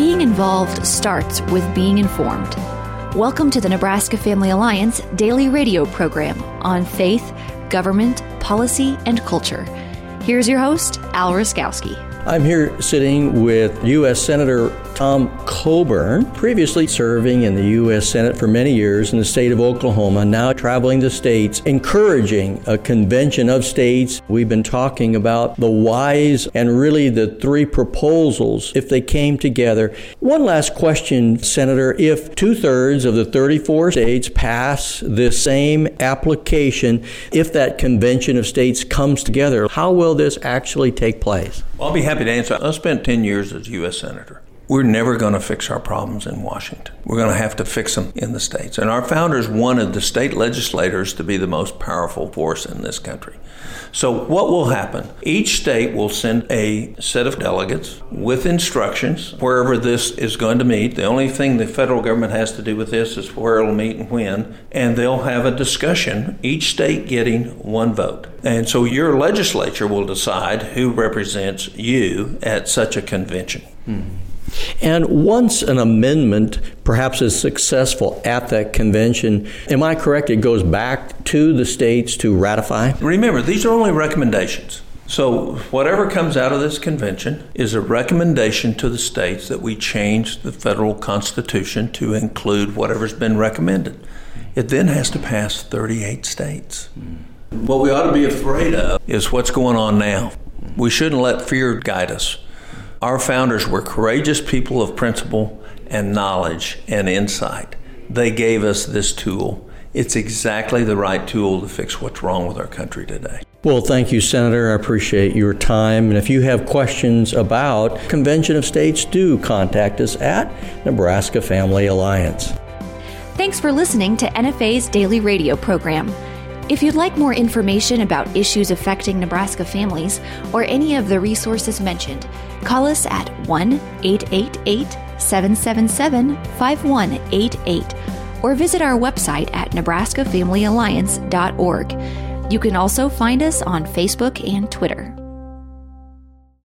Being involved starts with being informed. Welcome to the Nebraska Family Alliance daily radio program on faith, government, policy, and culture. Here's your host, Al Ruskowski. I'm here sitting with U.S. Senator Tom Coburn, previously serving in the U.S. Senate for many years in the state of Oklahoma, now traveling the states, encouraging a convention of states. We've been talking about the whys and really the three proposals if they came together. One last question, Senator. If 2/3 of the 34 states pass this same application, if that convention of states comes together, how will this actually take place? Well, I'll be happy to answer. I spent 10 years as U.S. Senator. We're never going to fix our problems in Washington. We're going to have to fix them in the states. And our founders wanted the state legislators to be the most powerful force in this country. So what will happen? Each state will send a set of delegates with instructions wherever this is going to meet. The only thing the federal government has to do with this is where it'll meet and when. And they'll have a discussion, each state getting one vote. And so your legislature will decide who represents you at such a convention. And once an amendment perhaps is successful at that convention, am I correct, it goes back to the states to ratify? Remember, these are only recommendations. So whatever comes out of this convention is a recommendation to the states that we change the federal constitution to include whatever's been recommended. It then has to pass 38 states. What we ought to be afraid of is what's going on now. We shouldn't let fear guide us. Our founders were courageous people of principle and knowledge and insight. They gave us this tool. It's exactly the right tool to fix what's wrong with our country today. Well, thank you, Senator. I appreciate your time. And if you have questions about Convention of States, do contact us at Nebraska Family Alliance. Thanks for listening to NFA's daily radio program. If you'd like more information about issues affecting Nebraska families or any of the resources mentioned, call us at 1-888-777-5188 or visit our website at nebraskafamilyalliance.org. You can also find us on Facebook and Twitter.